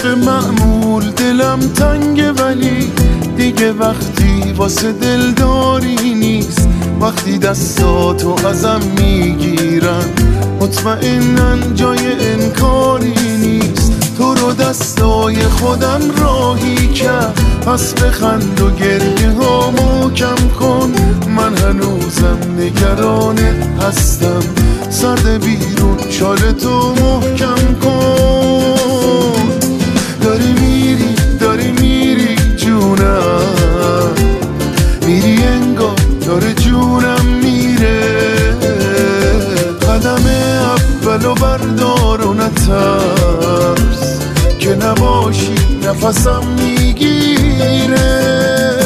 معمول دلم تنگه، ولی دیگه وقتی واسه دلداری نیست. وقتی دستاتو ازم میگیرن مطمئنن جای انکاری نیست. تو رو دستای خودم راهی کرد، پس بخند و گریه هامو کم کن. من هنوزم نگرانه هستم، سرد بیرون شالتو محکم کن. داری میری جونم، میری انگار داره جونم میره. قدم اولو بردار و نترس که نباشی نفسم میگیره.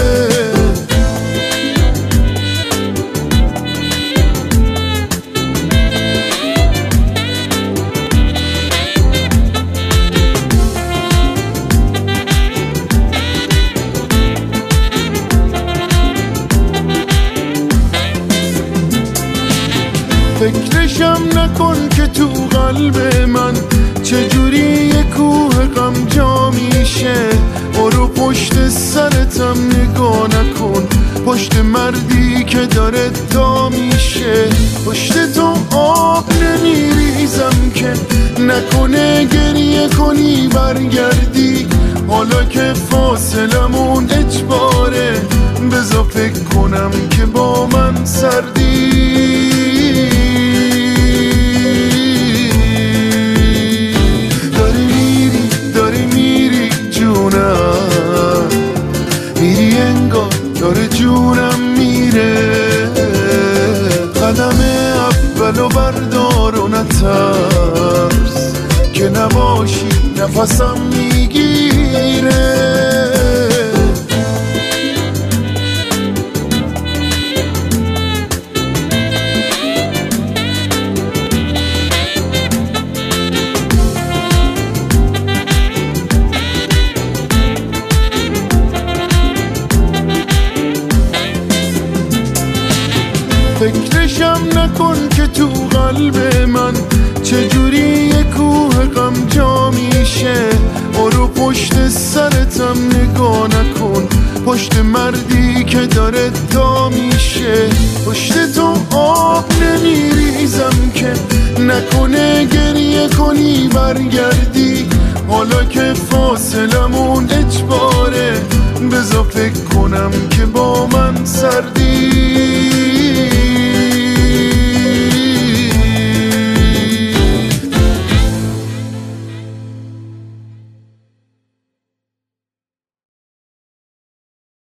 فکرشم نکن که تو قلب من چجوری یه کوه غم جا میشه. برو پشت سرتم نگاه نکن، پشت مردی که داره تا میشه. پشت تو آب نمیریزم که نکنه گریه کنی برگردی. حالا که فاصلمون اجباره، بذار فکر کنم که با من سردی. میری انگار داره جونم میره. قدم اولو بردار و نترس که نباشی نفسم میگیره. فکرشم نکن که تو قلب من چجوری یه کوه غم جا میشه. برو پشت سرتم نگاه نکن، پشت مردی که داره تا میشه. پشت تو آب نمیریزم که نکنه گریه کنی برگردی. حالا که فاصلمون اجباره، بذار فکر کنم که با من سردی.